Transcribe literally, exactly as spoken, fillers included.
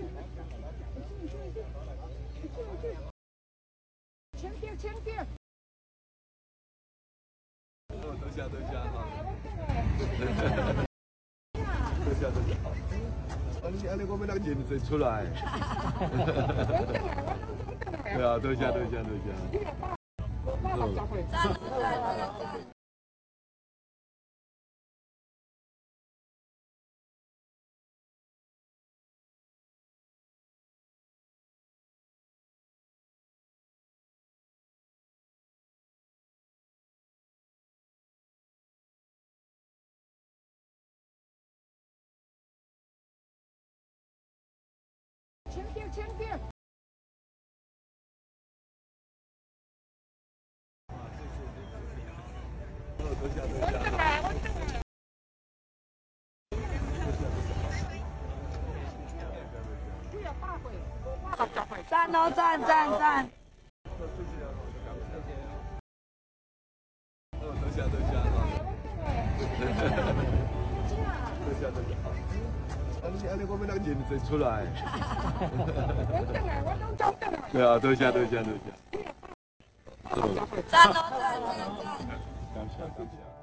前边前边。 等下等下哈。等下等下。啊你啊你我们那个人才出来。对啊，等下等下等下。 前边前边。 等下等下。 站哦站站站。 等下等下哈。等下等下。啊你啊你我们那个人才出来。对啊，等下等下等下。 站哦站站站。 等下等下。